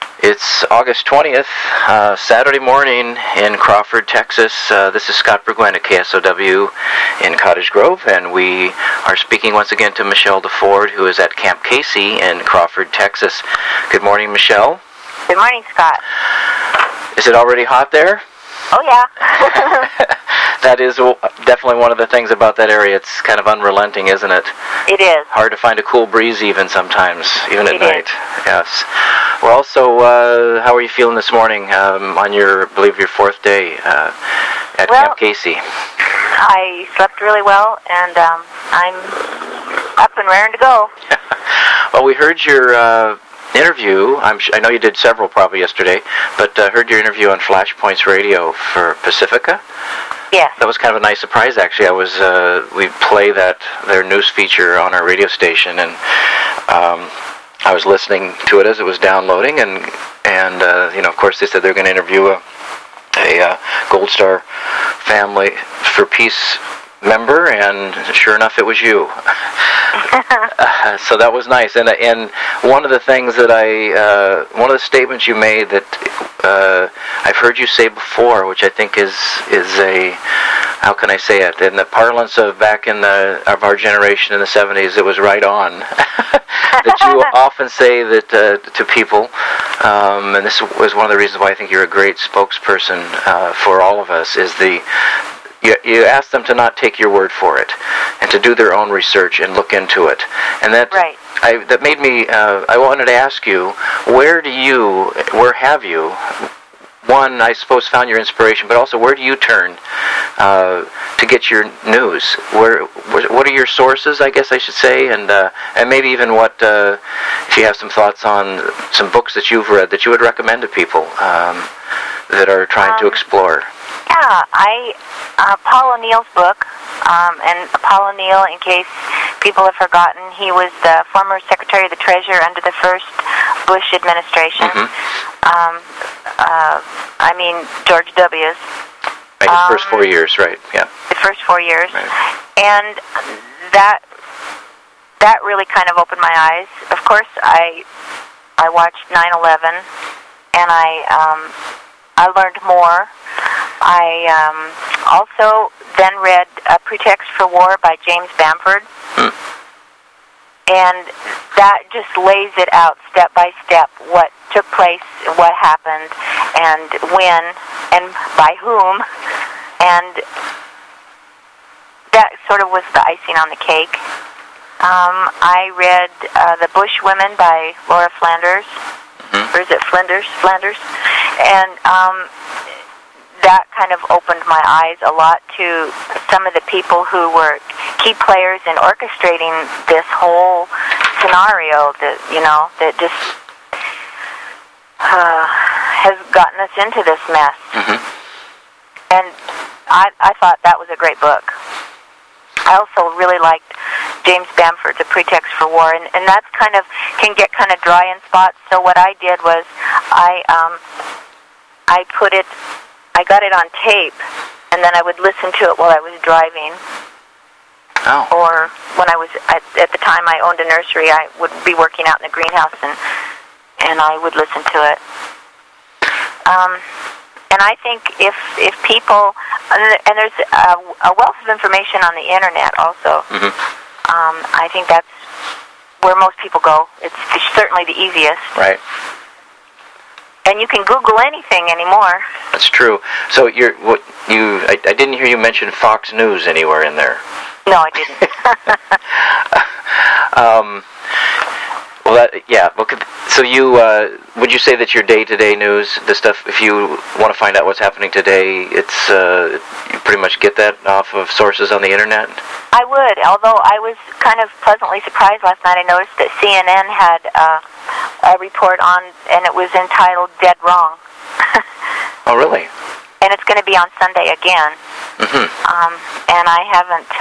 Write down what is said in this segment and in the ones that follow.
It's August 20th, Saturday morning in Crawford, Texas. This is Scott Burguen at KSOW in Cottage Grove, and we are speaking once again to Michelle DeFord, who is at Camp Casey in Crawford, Texas. Good morning, Michelle. Good morning, Scott. Is it already hot there? Oh, yeah. That is definitely one of the things about that area. It's kind of unrelenting, isn't it? It is. Hard to find a cool breeze even sometimes, even at night. Is. Yes. Well, so how are you feeling this morning on your, I believe, your fourth day at Camp Casey? I slept really well, and I'm up and raring to go. Well, we heard your interview. I know you did several probably yesterday, but heard your interview on Flashpoints Radio for Pacifica. Yes. That was kind of a nice surprise, actually. We play their news feature on our radio station, and I was listening to it as it was downloading, and of course they said they're going to interview a Gold Star Family for Peace member, and sure enough, it was you. So that was nice, and one of the things that one of the statements you made that I've heard you say before, which I think is a, how can I say it, in the parlance of back of our generation in the 70s, it was right on. That you often say that to people, and this was one of the reasons why I think you're a great spokesperson for all of us, is you ask them to not take your word for it, and to do their own research and look into it. And that that made me. I wanted to ask you, where have you? One, I suppose, found your inspiration, but also, where do you turn to get your news? What are your sources, I guess I should say, and maybe even if you have some thoughts on some books that you've read that you would recommend to people that are trying to explore. Yeah, Paul O'Neill's book, and Paul O'Neill, in case people have forgotten, he was the former Secretary of the Treasury under the first Bush administration. George W.'s. Right, his first 4 years, right, yeah. The first 4 years. Right. And that really kind of opened my eyes. Of course, I watched 9/11, and I learned more. I also then read A Pretext for War by James Bamford. And that just lays it out step by step, what took place, what happened, and when, and by whom. And that sort of was the icing on the cake. I read The Bush Women by Laura Flanders. Or is it Flanders? And that kind of opened my eyes a lot to some of the people who were key players in orchestrating this whole scenario that just has gotten us into this mess. And I thought that was a great book. I also really liked James Bamford's A Pretext for War, and that's can get kind of dry in spots. So what I did was I got it on tape, and then I would listen to it while I was driving. Oh. Or when I was at the time I owned a nursery, I would be working out in the greenhouse, and I would listen to it. And I think if people, and there's a wealth of information on the internet also. I think that's where most people go. It's certainly the easiest. Right. And you can Google anything anymore. That's true. So I didn't hear you mention Fox News anywhere in there. No, I didn't. So would you say that your day-to-day news, the stuff, if you want to find out what's happening today, it's you pretty much get that off of sources on the internet? I would, although I was kind of pleasantly surprised last night. I noticed that CNN had a report on, and it was entitled "Dead Wrong." Oh, really? And it's going to be on Sunday again. And I haven't,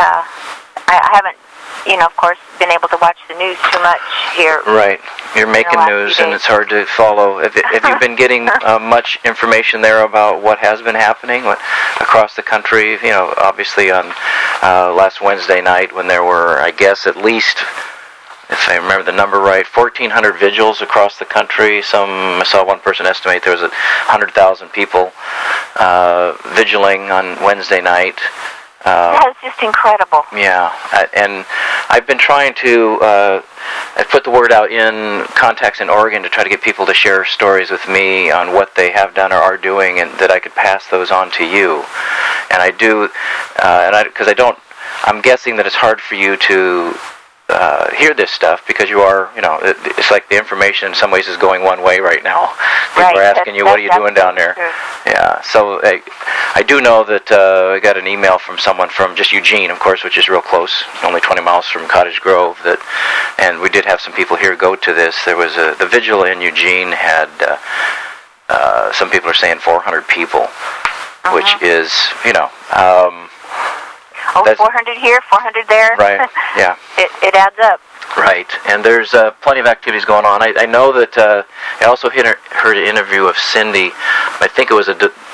of course, been able to watch the news too much here. Right. You're making news, and it's hard to follow. Have you been getting much information there about what has been happening across the country? Obviously on last Wednesday night when there were, I guess, at least if I remember the number right, 1,400 vigils across the country. I saw one person estimate there was 100,000 people vigiling on Wednesday night. That is just incredible. Yeah, and I've been trying to I put the word out in contacts in Oregon to try to get people to share stories with me on what they have done or are doing, and that I could pass those on to you. And I do, because I'm guessing that it's hard for you to hear this stuff because you are, it's like the information in some ways is going one way right now. People are asking you, what are you doing down there? True. Yeah, so I do know that I got an email from someone from just Eugene, of course, which is real close, only 20 miles from Cottage Grove, and we did have some people here go to this. There was the vigil in Eugene had, some people are saying 400 people, which is, 400 here, 400 there. Right, yeah. It adds up. Right, and there's plenty of activities going on. I know that I also heard an interview of Cindy. I think it was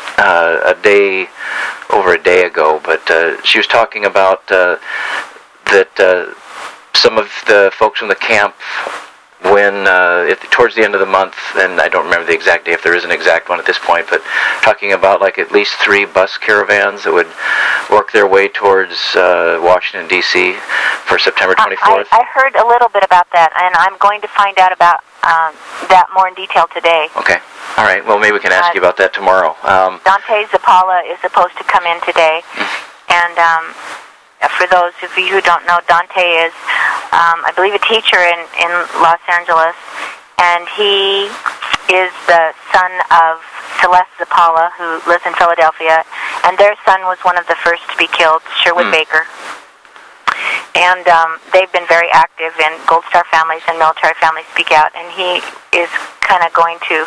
over a day ago, but she was talking about that some of the folks from the camp, when towards the end of the month, and I don't remember the exact day, if there is an exact one at this point, but talking about like at least 3 bus caravans that would work their way towards Washington, D.C. for September 24th. I heard a little bit about that, and I'm going to find out about that more in detail today. Okay. All right. Well, maybe we can ask you about that tomorrow. Dante Zappala is supposed to come in today, and for those of you who don't know, Dante is, I believe, a teacher in Los Angeles, and he is the son of Celeste Zappala, who lives in Philadelphia, and their son was one of the first to be killed, Sherwood Baker. And they've been very active in Gold Star Families and Military Families Speak Out, and he is kind of going to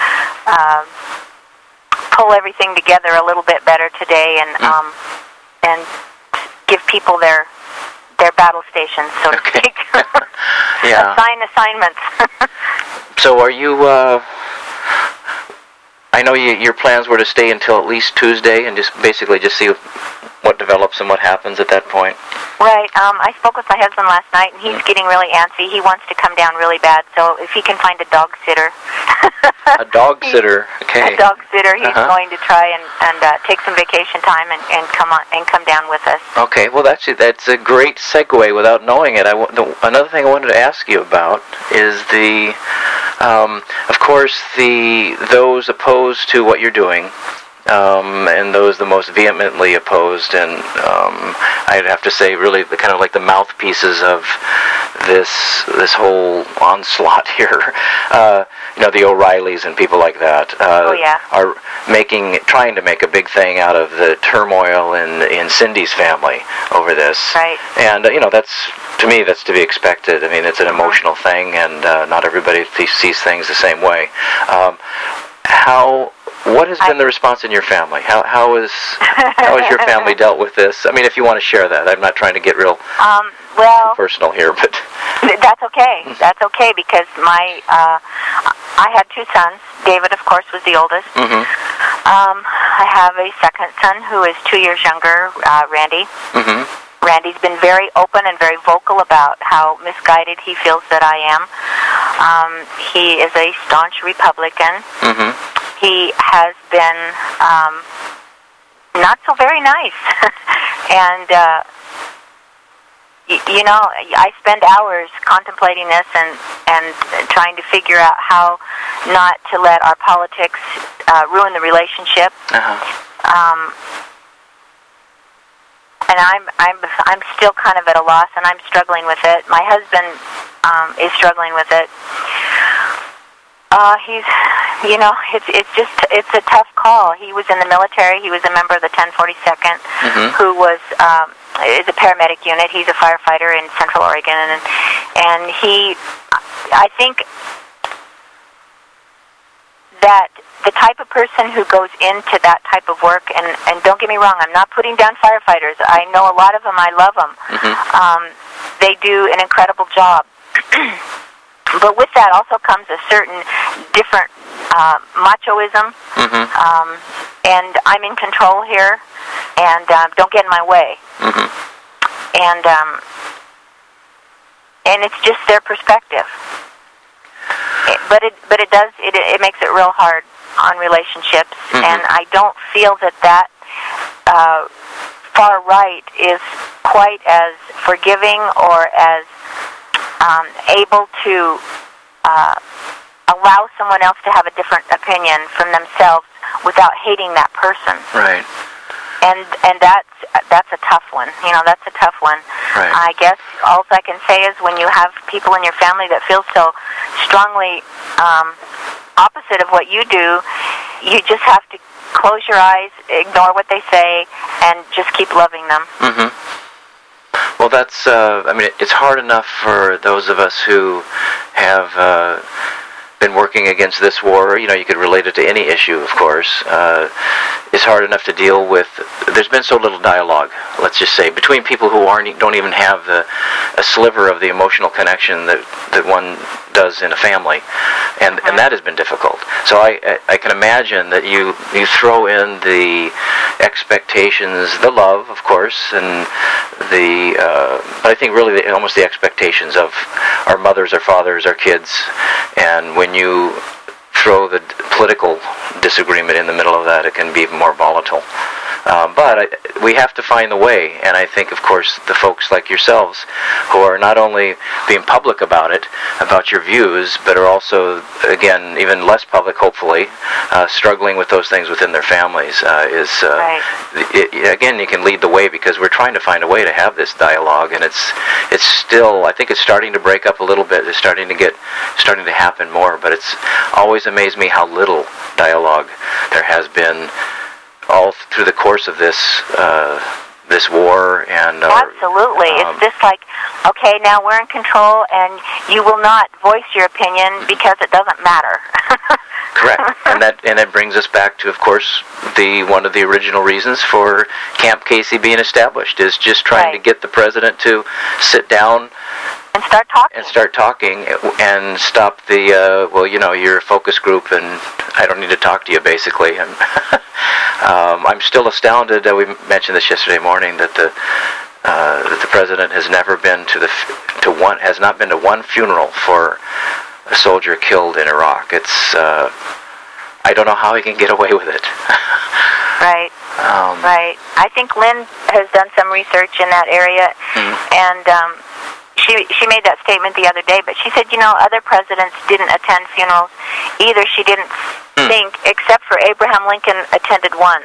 pull everything together a little bit better today, and give people their battle stations, so to speak. Yeah. Assign assignments. So are you, I know your plans were to stay until at least Tuesday and just basically just see what develops and what happens at that point. Right. I spoke with my husband last night, and he's getting really antsy. He wants to come down really bad, so if he can find a dog sitter. A dog sitter, okay. A dog sitter. He's going to try and take some vacation time and come down with us. Okay. Well, that's a great segue without knowing it. Another thing I wanted to ask you about is of course, those opposed to what you're doing. And those the most vehemently opposed, and I'd have to say really the kind of like the mouthpieces of this whole onslaught here. The O'Reillys and people like that are trying to make a big thing out of the turmoil in Cindy's family over this. Right. And that's, to me, that's to be expected. I mean, it's an emotional thing, and not everybody sees things the same way. What has been the response in your family? How has your family dealt with this? I mean, if you want to share that. I'm not trying to get real personal here, but that's okay. That's okay, because I had 2 sons. David, of course, was the oldest. Mm-hmm. I have a second son who is 2 years younger, Randy. Mm-hmm. Randy's been very open and very vocal about how misguided he feels that I am. He is a staunch Republican. Mm-hmm. He has been not so very nice. And, I spend hours contemplating this and trying to figure out how not to let our politics ruin the relationship. And I'm still kind of at a loss, and I'm struggling with it. My husband is struggling with it. It's a tough call. He was in the military. He was a member of the 1042nd, who is a paramedic unit. He's a firefighter in Central Oregon, and I think that the type of person who goes into that type of work, and don't get me wrong, I'm not putting down firefighters. I know a lot of them. I love them. They do an incredible job. But with that also comes a certain different machoism, and I'm in control here, and don't get in my way. and it's just their perspective. But it makes it real hard on relationships, and I don't feel that far right is quite as forgiving or as able to allow someone else to have a different opinion from themselves without hating that person. Right. And that's a tough one. That's a tough one. Right. I guess all I can say is when you have people in your family that feel so strongly opposite of what you do, you just have to close your eyes, ignore what they say, and just keep loving them. Mm-hmm. Well, that's, it's hard enough for those of us who have been working against this war. You could relate it to any issue, of course. It's hard enough to deal with. There's been so little dialogue, let's just say, between people who don't even have a sliver of the emotional connection that one does in a family, and that has been difficult. So I can imagine that you throw in the expectations, the love, of course, and but I think really almost the expectations of our mothers, our fathers, our kids, and when you throw the political disagreement in the middle of that, it can be even more volatile. But we have to find the way, and I think, of course, the folks like yourselves who are not only being public about it, about your views, but are also, again, even less public, hopefully, struggling with those things within their families, again, you can lead the way, because we're trying to find a way to have this dialogue, and it's still, I think it's starting to break up a little bit. It's starting to happen more, but it's always amazed me how little dialogue there has been all through the course of this war. And absolutely, it's just like, okay, now we're in control, and you will not voice your opinion because it doesn't matter. Correct, and that brings us back to, of course, one of the original reasons for Camp Casey being established is just trying to get the president to sit down and start talking and stop the you're a focus group and I don't need to talk to you, basically. And I'm still astounded that we mentioned this yesterday morning that the president has never been has not been to one funeral for a soldier killed in Iraq. It's I don't know how he can get away with it. Right. Right. I think Lynn has done some research in that area, and she made that statement the other day. But she said, other presidents didn't attend funerals either. She didn't think, except for Abraham Lincoln attended one.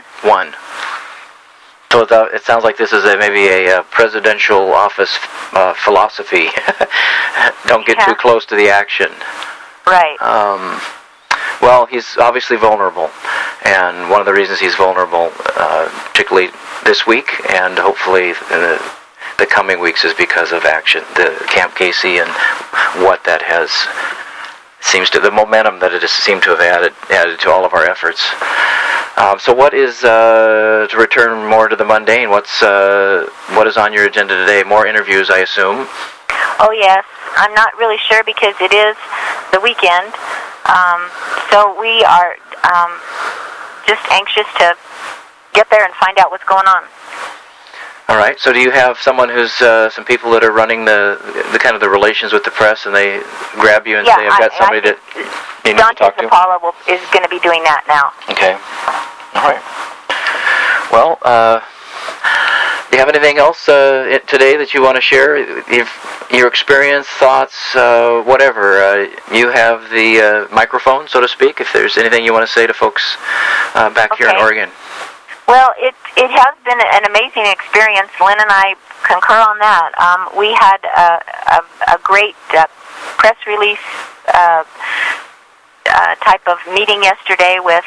So it sounds like this is maybe a presidential office philosophy. Don't get too close to the action. Right. Well, he's obviously vulnerable, and one of the reasons he's vulnerable, particularly this week, and hopefully in the coming weeks, is because of action, the Camp Casey, and what that the momentum that it has seemed to have added to all of our efforts. So what is, to return more to the mundane, what is on your agenda today? More interviews, I assume? Oh, yes. I'm not really sure because it is the weekend. So we are just anxious to get there and find out what's going on. All right. So do you have someone who's some people that are running the kind of the relations with the press, and they grab you and say, "I've got somebody that you need to talk to"? Dante Zapala is going to be doing that now. Okay. All right. Well, do you have anything else today that you want to share? Your experience, thoughts, whatever. You have the microphone, so to speak, if there's anything you want to say to folks back here in Oregon. Well, it has been an amazing experience. Lynn and I concur on that. We had a great press release type of meeting yesterday with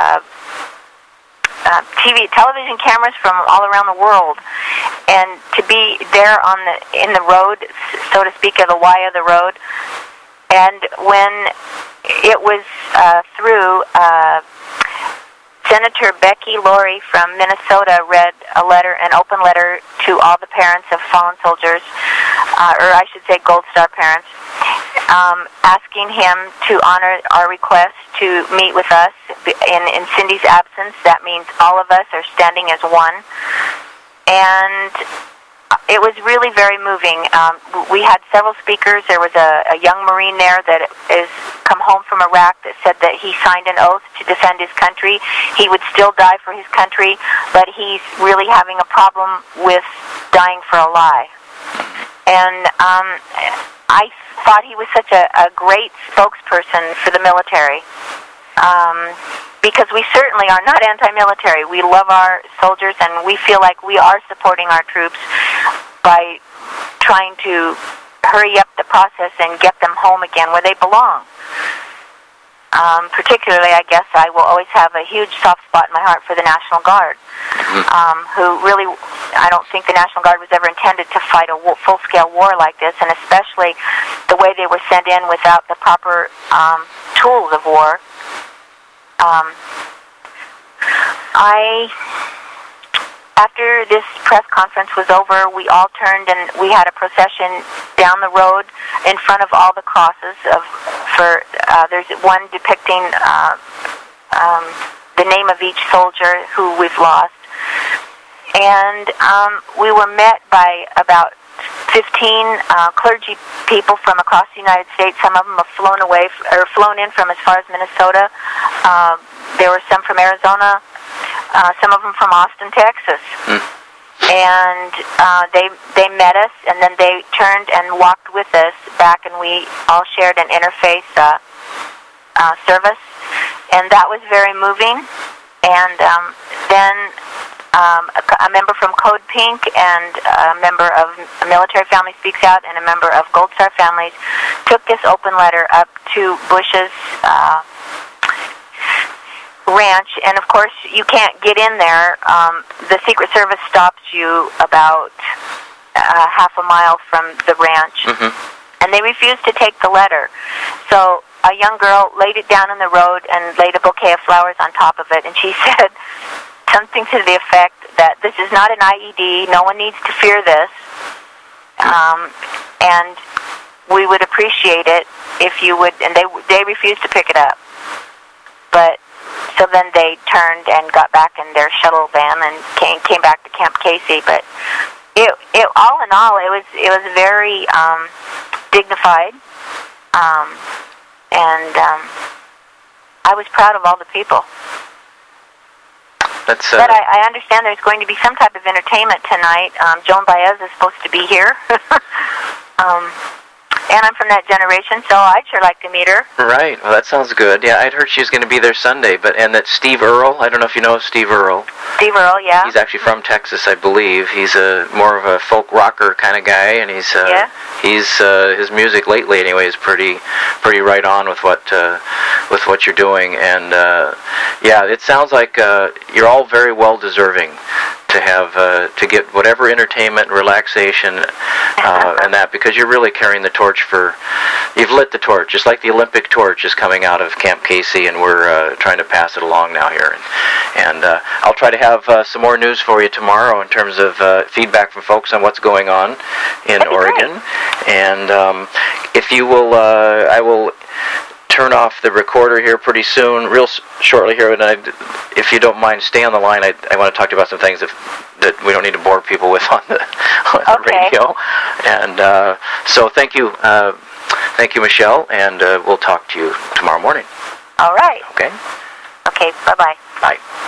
television cameras from all around the world, and to be there in the road, so to speak, of the Y of the road. And when it was through, Senator Becky Laurie from Minnesota read an open letter to all the parents of fallen soldiers, or I should say Gold Star parents, asking him to honor our request to meet with us in Cindy's absence. That means all of us are standing as one. And it was really very moving. We had several speakers. There was a young Marine there that is come home from Iraq that said that he signed an oath to defend his country. He would still die for his country, but he's really having a problem with dying for a lie. And I thought he was such a great spokesperson for the military. Because we certainly are not anti-military. We love our soldiers, and we feel like we are supporting our troops by trying to hurry up the process and get them home again where they belong. Particularly, I guess, I will always have a huge soft spot in my heart for the National Guard, who really, I don't think the National Guard was ever intended to fight a full-scale war like this, and especially the way they were sent in without the proper tools of war. After this press conference was over, we all turned and we had a procession down the road in front of all the crosses. There's one depicting the name of each soldier who we've lost, and we were met by about 15 clergy people from across the United States. Some of them have flown in from as far as Minnesota. There were some from Arizona, some of them from Austin, Texas. And they met us, and then they turned and walked with us back, and we all shared an interfaith service, and that was very moving. And then a member from Code Pink and a member of Military Family Speaks Out and a member of Gold Star Families took this open letter up to Bush's ranch, and of course you can't get in there. The Secret Service stops you about half a mile from the ranch, and they refused to take the letter. So a young girl laid it down on the road and laid a bouquet of flowers on top of it, and she said something to the effect that this is not an IED, no one needs to fear this, and we would appreciate it if you would, and they refused to pick it up. But so then they turned and got back in their shuttle van and came back to Camp Casey. But it all in all, it was very dignified, and I was proud of all the people. But I understand there's going to be some type of entertainment tonight. Joan Baez is supposed to be here. And I'm from that generation, so I'd sure like to meet her. Right. Well, that sounds good. Yeah, I'd heard she was going to be there Sunday, and that Steve Earle, I don't know if you know Steve Earle. Steve Earle, yeah. He's actually from Texas, I believe. He's more of a folk rocker kind of guy, and he's his music lately anyway is pretty right on with what you're doing, and yeah, it sounds like you're all very well deserving to have to get whatever entertainment and relaxation and that, because you're really carrying the torch you've lit the torch, just like the Olympic torch is coming out of Camp Casey, and we're trying to pass it along now here. And I'll try to have some more news for you tomorrow in terms of feedback from folks on what's going on in Oregon. Great. And if you will, I will turn off the recorder here pretty soon, real shortly here, and if you don't mind, stay on the line. I want to talk to you about some things that we don't need to bore people with on the radio. And so thank you, Michelle, and we'll talk to you tomorrow morning. All right. Okay. Okay. Bye-bye. Bye.